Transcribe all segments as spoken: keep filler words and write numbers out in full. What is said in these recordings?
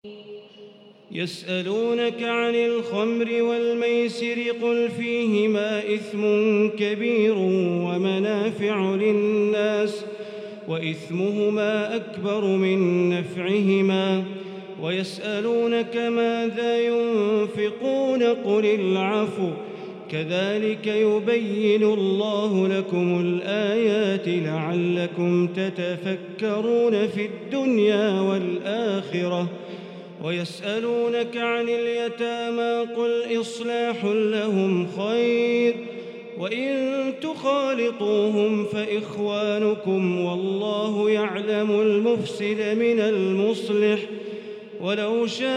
يسألونك عن الخمر والميسر قل فيهما إثم كبير ومنافع للناس وإثمهما أكبر من نفعهما ويسألونك ماذا ينفقون قل العفو كذلك يبين الله لكم الآيات لعلكم تتفكرون في الدنيا والآخرة ويسألونك عن اليتامى قل إصلاح لهم خير وإن تخالطوهم فإخوانكم والله يعلم المفسد من المصلح ولو شاء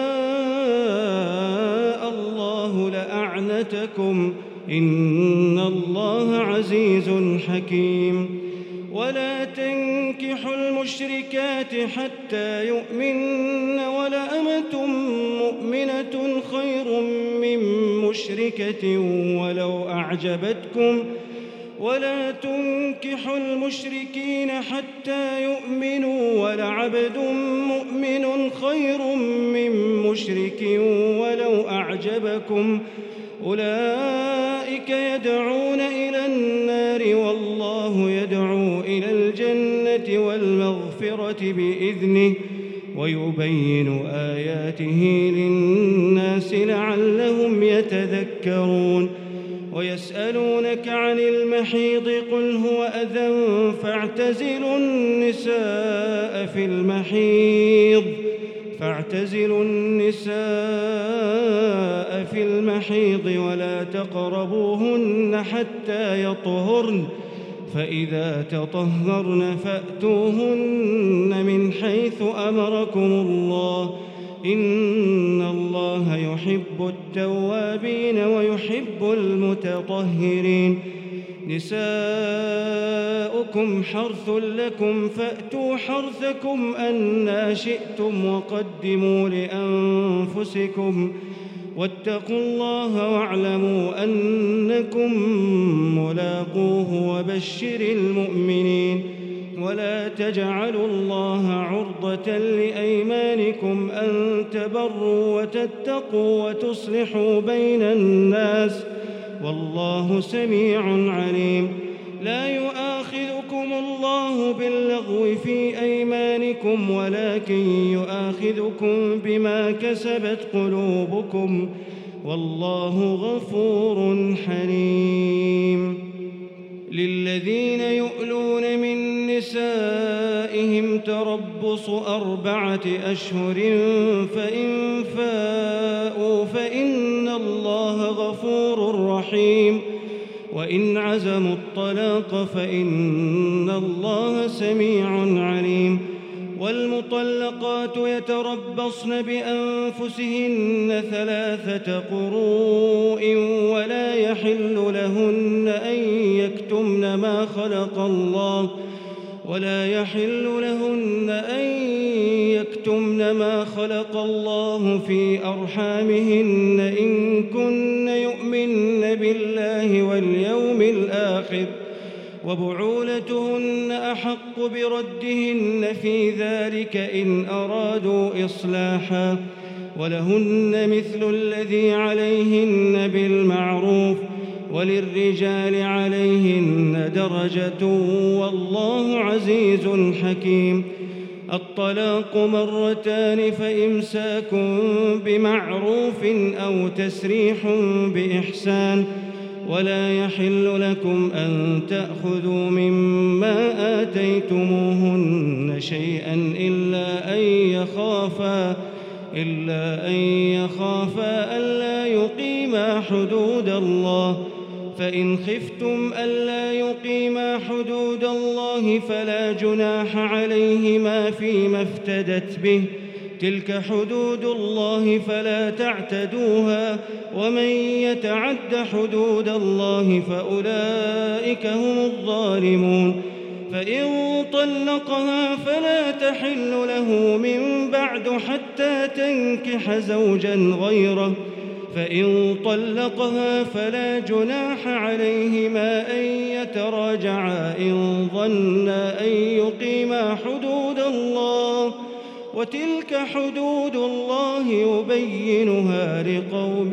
الله لأعنتكم إن الله عزيز حكيم ولا تنكحوا المشركات حتى يؤمن ولأمة مؤمنة خير من مشركة ولو أعجبتكم ولا تنكحوا المشركين حتى يؤمنوا ولعبد مؤمن خير من مشرك ولو أعجبكم أولئك يدعون إلى النار والله يدعو إلى الجنة والمغفرة بإذنه ويبين آياته للناس لعلهم يتذكرون ويسألونك عن المحيض قل هو أذى فاعتزلوا النساء في المحيض فاعتزلوا النساء في المحيض ولا تقربوهن حتى يطهرن فإذا تطهرن فأتوهن من حيث أمركم الله إن الله يحب التوابين ويحب المتطهرين نساؤكم حرث لكم فأتوا حرثكم أنى شئتم وقدموا لأنفسكم واتقوا الله واعلموا أنكم ملاقوه وبشر المؤمنين ولا تجعلوا الله عرضة لأيمانكم أن تبروا وتتقوا وتصلحوا بين الناس والله سميع عليم لا يؤاخذكم الله باللغو في أيمانكم ولكن يؤاخذكم بما كسبت قلوبكم والله غفور حليم للذين يؤلون من نسائهم تربص أربعة أشهر فإن فاءوا فإن الله غفور رحيم وإن عزموا الطلاق فإن الله سميع عليم والمطلقات يتربصن بأنفسهن ثلاثة قروء ولا يحل لهن أن يكتمن ما خلق الله ولا يحل لهن أن يكتمن ما خلق الله في أرحامهن إن كن يؤمن بالله واليوم الآخر وبعولتهن أحق بردهن في ذلك إن أرادوا إصلاحا ولهن مثل الذي عليهن بالمعروف وللرجال عليهن درجة والله عزيز حكيم الطلاق مرتان فإمساك بمعروف أو تسريح بإحسان ولا يحل لكم أن تأخذوا مما آتيتموهن شيئا إلا أن يخافا إلا أن يخافا ألا يقيما حدود الله فإن خفتم ألا يقيما حدود الله فلا جناح عليهما فيما افتدت به تلك حدود الله فلا تعتدوها ومن يتعد حدود الله فأولئك هم الظالمون فإن طلقها فلا تحل له من بعد حتى تنكح زوجا غيره فإن طلقها فلا جناح عليهما أن يتراجعا إن ظنا أن يقيما حدود الله وتلك حدود الله يبينها لقوم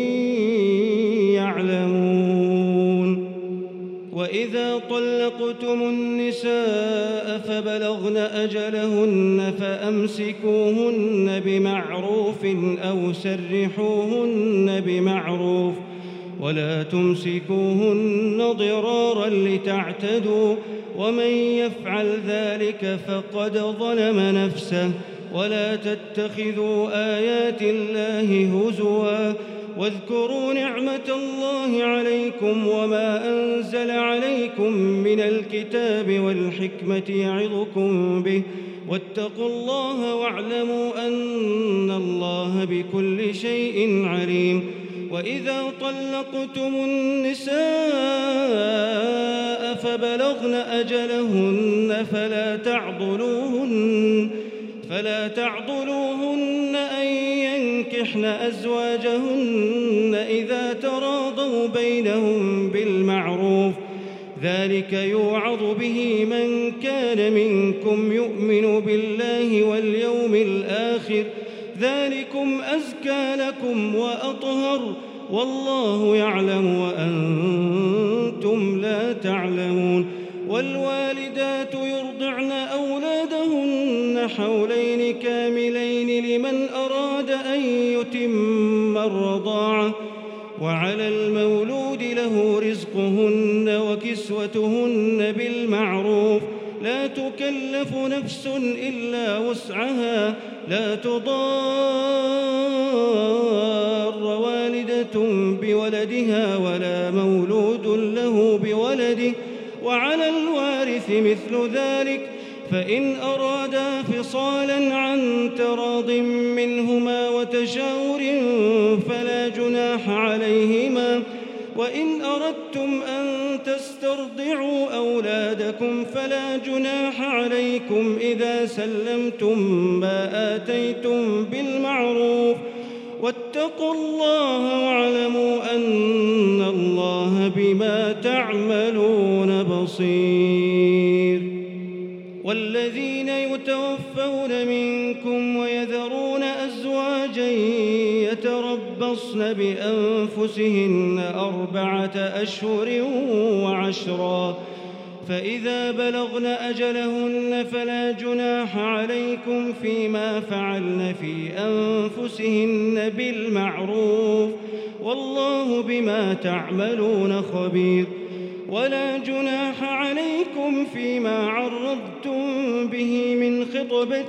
يعلمون. وإذا طلقتم النساء فبلغن أجلهن فأمسكوهن بمعروف أو سرحوهن بمعروف ولا تمسكوهن ضرارا لتعتدوا ومن يفعل ذلك فقد ظلم نفسه. ولا تتخذوا آيات الله هزوا واذكروا نعمة الله عليكم وما أنزل عليكم من الكتاب والحكمة يعظكم به واتقوا الله واعلموا أن الله بكل شيء عليم. وإذا طلقتم النساء فبلغن أجلهن فلا تعضلوهن فلا تعضلوهن أن ينكحن أزواجهن إذا تراضوا بينهم بالمعروف ذلك يوعظ به من كان منكم يؤمن بالله واليوم الآخر ذلكم أزكى لكم وأطهر والله يعلم وأنتم لا تعلمون. والوالدات يرضعن أولادهن حولين كاملين لمن أراد أن يتم الرضاعة وعلى المولود له رزقهن وكسوتهن بالمعروف لا تكلف نفس إلا وسعها لا تضار والدة بولدها ولا مولود له بولده وعلى الوارث مثل ذلك فإن أرادا فصالا عن تراض منهما وتشاور فلا جناح عليهما. وإن أردتم أن تسترضعوا أولادكم فلا جناح عليكم إذا سلمتم ما آتيتم بالمعروف واتقوا الله واعلموا أن الله بما تعملون بصير. والذين يتوفون منكم ويذرون أزواجا يتربصن بأنفسهن أربعة أشهر وعشرا فإذا بلغن أجلهن فلا جناح عليكم فيما فعلن في أنفسهن بالمعروف والله بما تعملون خبير. ولا جناح عليكم فيما عرضتم به من خطبة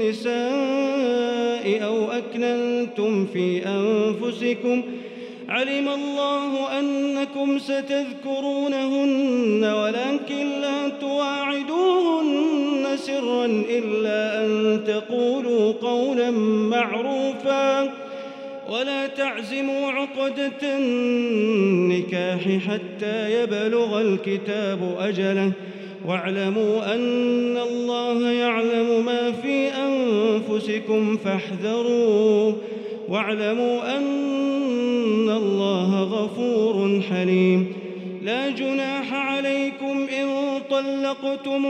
النساء أو أكننتم في أنفسكم علم الله أنكم ستذكرونهن ولكن لا تواعدوهن سرا إلا أن تقولوا قولا معروفا ولا تعزموا عقدة النكاح حتى يبلغ الكتاب أجله واعلموا أن الله يعلم ما في أنفسكم فاحذروه واعلموا أن الله غفور حليم. لا جناح عليكم إن طلقتم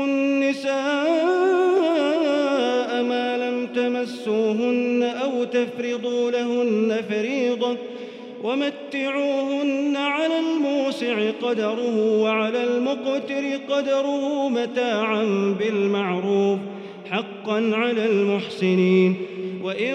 النساء ما لم تمسوهن أو تفرضوا لهن فريضة ومتعوهن على الموسع قدره وعلى المقتر قدره متاعا بالمعروف حقا على المحسنين. وإن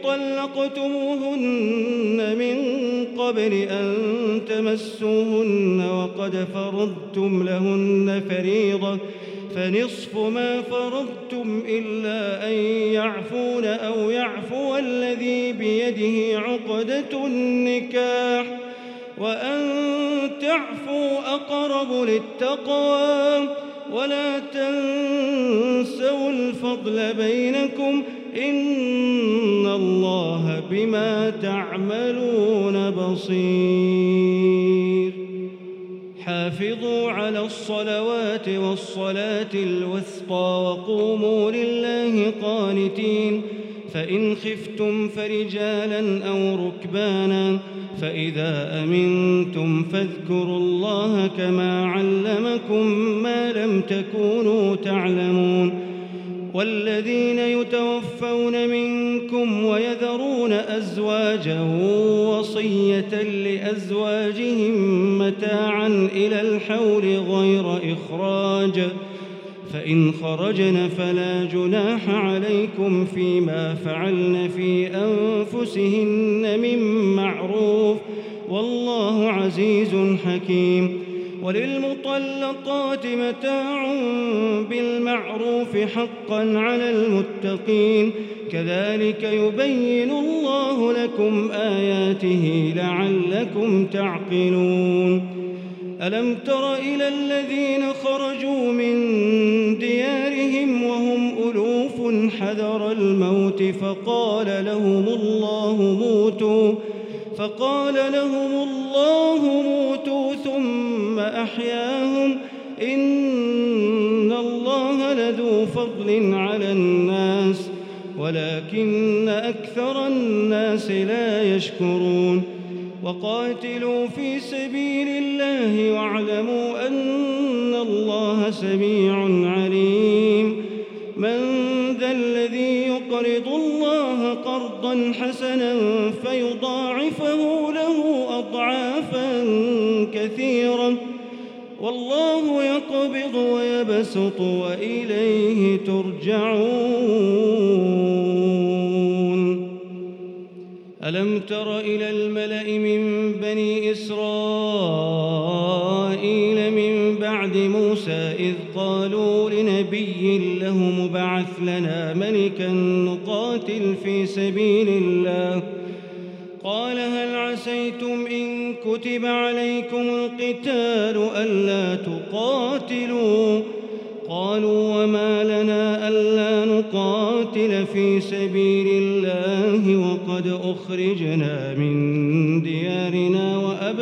طلقتموهن من قبل أن تمسوهن وقد فرضتم لهن فريضة فنصف ما فرضتم إلا أن يعفون أو يعفو الذي بيده عقدة النكاح وأن تعفوا أقرب للتقوى ولا تنسوا الفضل بينكم إن الله بما تعملون بصير. حافظوا على الصلوات والصلاة الوسطى وقوموا لله قانتين فإن خفتم فرجالا أو ركبانا فإذا أمنتم فاذكروا الله كما علمكم ما لم تكونوا تعلمون والذين يتوفون منكم ويذرون أزواجا وصية لأزواجهم متاعا إلى الحول غير إخراج، فإن خرجن فلا جناح عليكم فيما فعلن في أنفسهن من معروف، والله عزيز حكيم. وللمطلقات متاع بالمعروف حقا على المتقين، كذلك يبين الله لكم آياته لعلكم تعقلون. ألم تر إلى الذين خرجوا من ديارهم وهم ألوف حذر الموت فقال لهم الله موتوا فقال لهم الله موتوا ثم أحياهم، إن الله لذو فضل على الناس ولكن أكثر الناس لا يشكرون. وقاتلوا في سبيل الله واعلموا أن الله سميع عليم. من ذا الذي يقرض الله قرضا حسنا فيضاعفه له أضعافا كثيرة، والله يقبض ويبسط وإليه ترجعون. ألم تر إلى الملأ من بني إسرائيل من بعد موسى إذ قالوا لنبي له مبعث لنا ملكا نقاتل في سبيل الله، قال هل عسيتم إن كتب عليكم القتال ألا تقاتلوا؟ قالوا وما لنا ألا نقاتل في سبيل الله وقد أخرجنا من ديارنا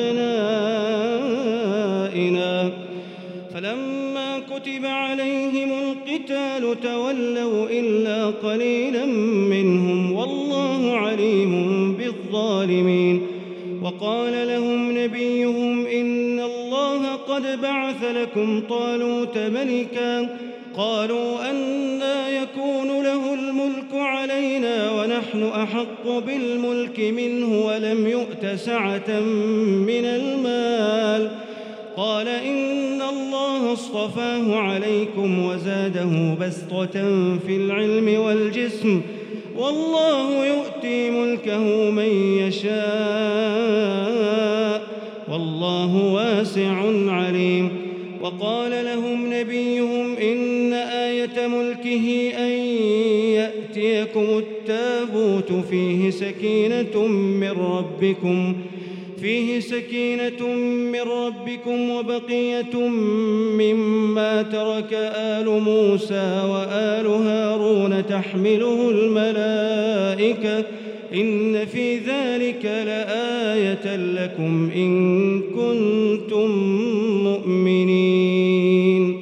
وأبنائنا، فلما كتب عليهم القتال تولوا إلا قليلا منهم والله عليم بالظالمين. وقال لهم نبيهم إن الله قد بعث لكم طالوت ملكا، قالوا أنى يكون له الملك علينا ونحن أحق بالملك منه ولم يؤت سعة من المال، قال إن الله اصطفاه عليكم وزاده بسطة في العلم والجسم، والله يؤتي ملكه من يشاء والله واسع عليم. وقال لهم نبيهم إن آية ملكه أن يأتيكم التابوت فيه سكينة من ربكم فيه سكينة من ربكم وبقية مما ترك آل موسى وآل هارون تحمله الملائكة، إن في ذلك لآية لكم إن كنتم مؤمنين.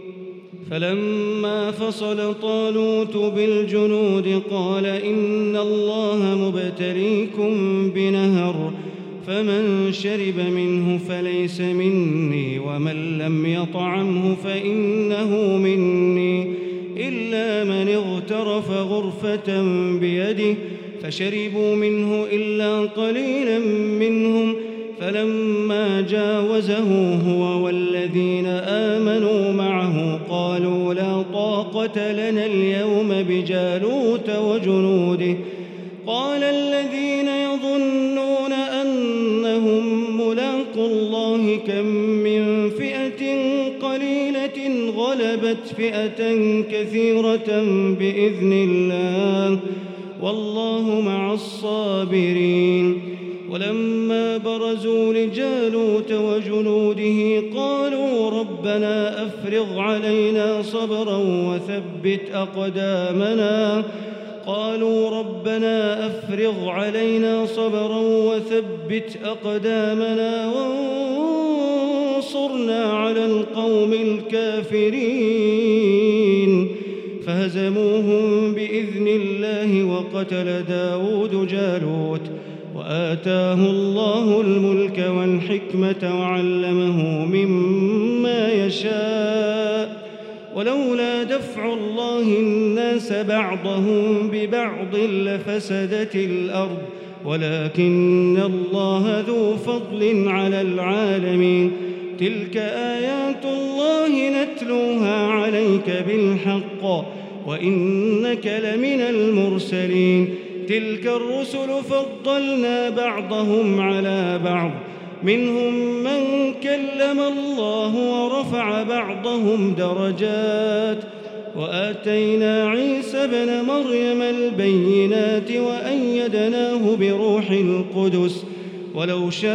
فلما فصل طالوت بالجنود قال إن الله مبتليكم بنهر، فمن شرب منه فليس مني ومن لم يطعمه فإنه مني إلا من اغترف غرفة بيده، فشربوا منه إلا قليلا منهم، فلما جاوزه هو والذين آمنوا معه قالوا لا طاقة لنا اليوم بجالوت وجنوده، قال الذين يظنون أنهم ملاقوا الله كم من فئة قليلة غلبت فئة كثيرة بإذن الله والله مع الصابرين. ولما برزوا لجالوت وجنوده قالوا ربنا أفرغ علينا صبرا وثبت أقدامنا قالوا ربنا أفرغ علينا صبرا وثبت أقدامنا وانصرنا على القوم الكافرين، فهزموهم بإذن الله وقتل داود جالوت وآتاه الله الملك والحكمة وعلمه مما يشاء ولولا دفع الله الناس بعضهم ببعض لفسدت الأرض ولكن الله ذو فضل على العالمين تلك آيات الله نتلوها عليك بالحق وإنك لمن المرسلين تلك الرسل فضلنا بعضهم على بعض منهم من كلم الله ورفع بعضهم درجات وآتينا عيسى ابن مريم البينات وأيدناه بروح القدس ولو شاء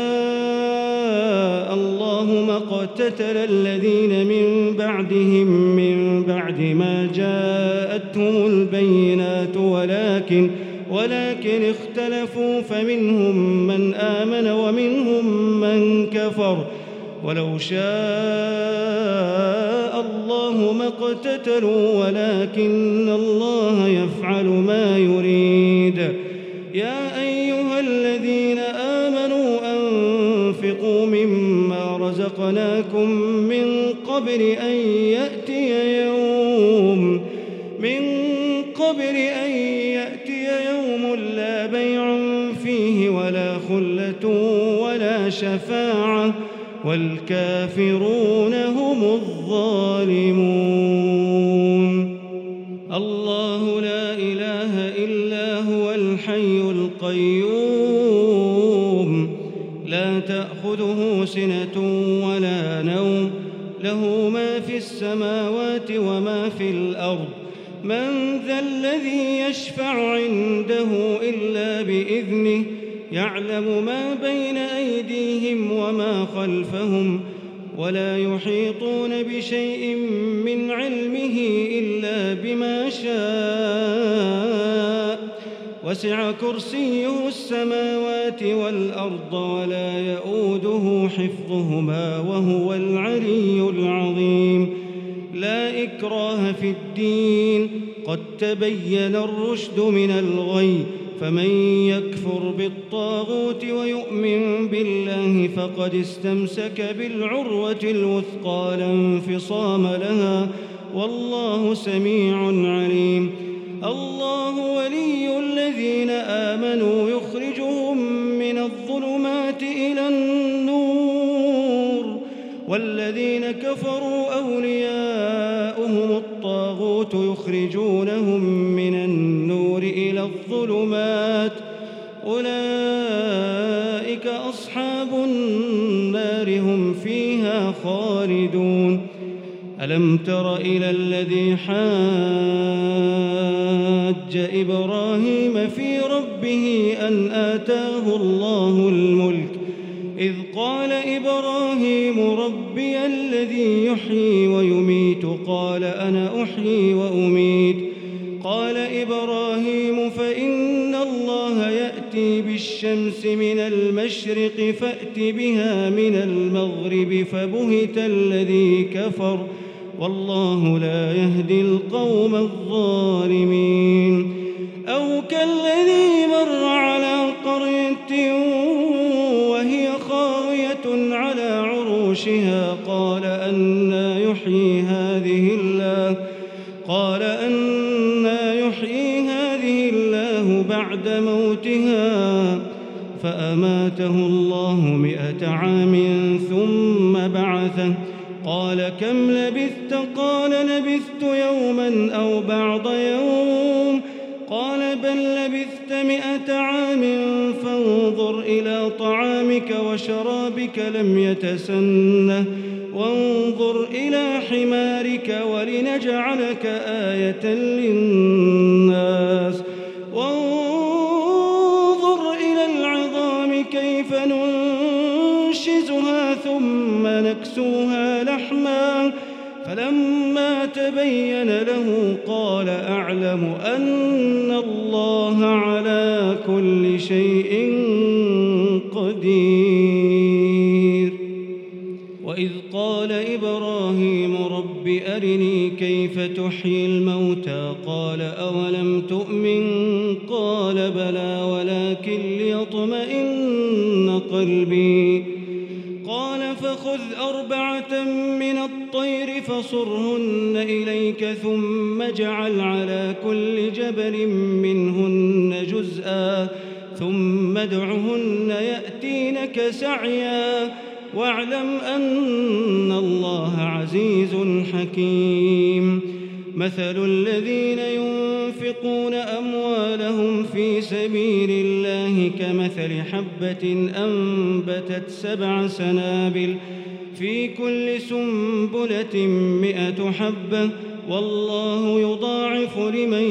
الله ما اقتتل الذين من بعدهم من بعد ما جاءتهم البينات ولكن ولكن اختلفوا فمنهم من آمن ومنهم من كفر ولو شاء الله ما اقتتلوا ولكن الله يفعل ما يريد يا أيها الذين آمنوا أنفقوا مما رزقناكم من قبل أن يأتي يوم من قبل أن يأتي يوم لا بيع فيه ولا خلة ولا شفاعة والكافرون هم الظالمون الله لا إله إلا هو الحي القيوم لا تأخذه سنة ولا نوم له ما في السماوات وما في الأرض من ذا الذي يشفع عنده إلا بإذنه يعلم ما بين أيديهم وما خلفهم ولا يحيطون بشيء من علمه إلا بما شاء وسع كرسيه السماوات والأرض ولا يؤوده حفظهما وهو العلي العظيم لا إكراه في الدين قد تبين الرشد من الغي فمن يكفر بالطاغوت ويؤمن بالله فقد استمسك بالعروة الوثقى لا انفصام لها والله سميع عليم الله ولي الذين آمنوا يخرجهم من الظلمات إلى النور والذين كفروا أولياؤهم الطاغوت يخرجونهم من النور إلى الظلمات أولئك أصحاب النار هم فيها خالدون ألم تر إلى الذي حاج إبراهيم في ربه أن آتاه الله الملك إذ قال إبراهيم ربي الذي يحيي ويميت قال أنا أحيي وأميت قال إبراهيم فإن الله يأتي بالشمس من المشرق فأت بها من المغرب فبهت الذي كفر والله لا يهدي القوم الظالمين أو كالذي مر على قرية وهي خاوية على عروشها قال أنى يحيي هذه الله قال أنى يحيي هذه الله بعد موتها فأماته الله مئة عام ثم بعثه قال كم لبثت قال لبثت يوما أو بعض يوم قال بل لبثت مئة عام فانظر إلى طعامك وشرابك لم يتسنه وانظر إلى حمارك ولنجعلك آية للناس وانظر إلى العظام كيف ننشزها ثم نكسوها لحما فلما تبين له قال أعلم أن الله على كل شيء قدير وإذ قال إبراهيم رب أرني كيف تحيي الموتى قال أولم تؤمن قال بلى ولكن ليطمئن قلبي قال فخذ أربعة من الطير فصرهن إليك ثم اجعل على كل جبل منهن جزءا ثم ادعهن يأتينك سعيا واعلم أن الله عزيز حكيم. مثل الذين ينفقون أموالهم في سبيل الله كمثل حبة أنبتت سبع سنابل في كل سنبلة مئة حبة والله يضاعف لمن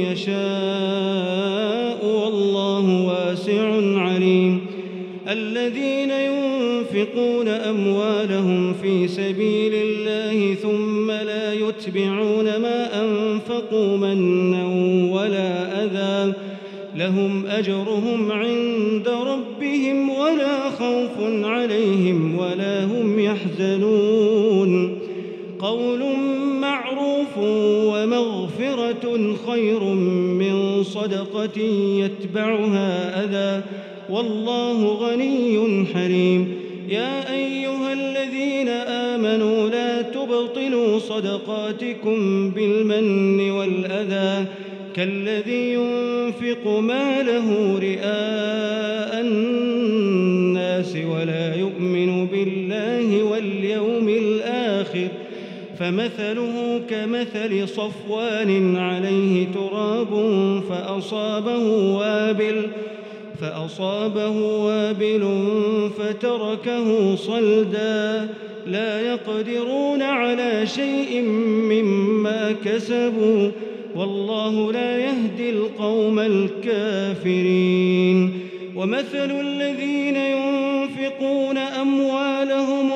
يشاء والله واسع عليم. الذين ينفقون أموالهم في سبيل الله ثم لا يتبعون ما أنفقوا منا ولا أذى لهم أجرهم عند ربهم ولا خوف عليهم ولا هم يحزنون. قول معروف ومغفرة خير من صدقة يتبعها أذى والله غني حليم. يا أيها الذين آمنوا لا تبطلوا صدقاتكم بالمن والأذى كالذي ينفق ماله رئاء الناس ولا يؤمن بالله واليوم الآخر فمثله كمثل صفوان عليه تراب فأصابه وابل فأصابه وابل فتركه صلدا لا يقدرون على شيء مما كسبوا والله لا يهدي القوم الكافرين. ومثل الذين ينفقون أموالهم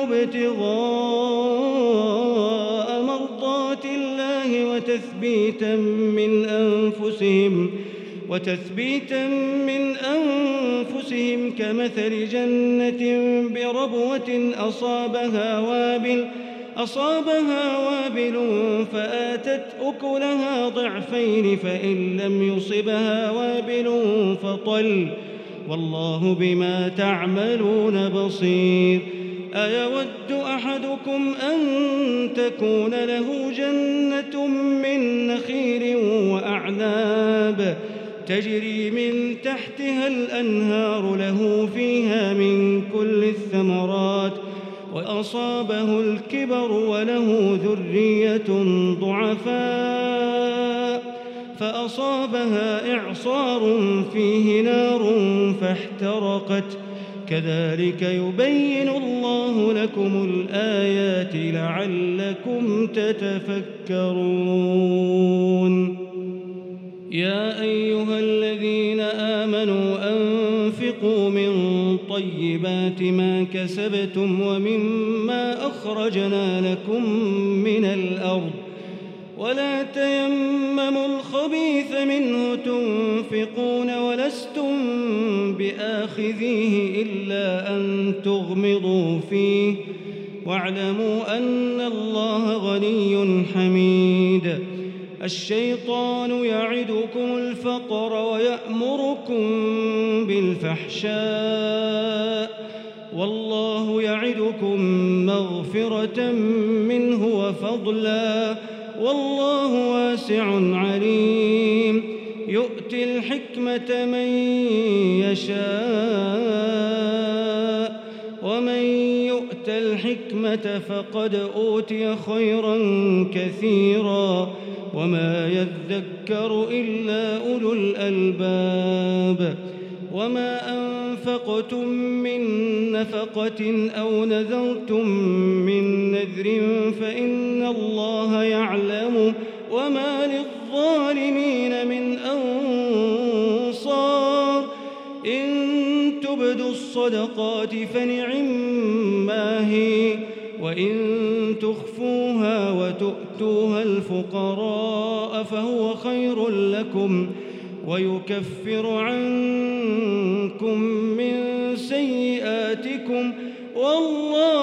ابتغاء مرضات الله وتثبيتا من أنفسهم وتثبيتا من أنفسهم كمثل جنة بربوة أصابها وابل أصابها وابل فآتت أكلها ضعفين فإن لم يصبها وابل فطل والله بما تعملون بصير. أيود أحدكم أن تكون له جنة من نخيل وأعناب تجري من تحتها الأنهار له فيها من كل الثمرات وأصابه الكبر وله ذرية ضعفاء فأصابها إعصار فيه نار فاحترقت كذلك يبين الله لكم الآيات لعلكم تتفكرون. يا أيها الذين آمنوا أنفقوا من طيبات ما كسبتم ومما أخرجنا لكم من الأرض ولا تيمموا الخبيث منه تنفقون ولستم بآخذيه إلا أن تغمضوا فيه واعلموا أن الله غني حميد. الشيطان يعدكم الفقر ويأمركم بالفحشاء والله يعدكم مغفرة منه وفضلا والله واسع عليم. يؤتي الحكمة من يشاء ومن يؤت الحكمة فقد أوتي خيرا كثيرا وما يذكر إلا أولو الألباب. وما أنفقتم من نفقة أو نذرتم من نذر فإن الله يعلم وما للظالمين من أنصار. إن تبدوا الصدقات فنعما هي وإن تخفوها وتؤتوها الفقراء فهو خير لكم ويكفر عنكم من سيئاتكم والله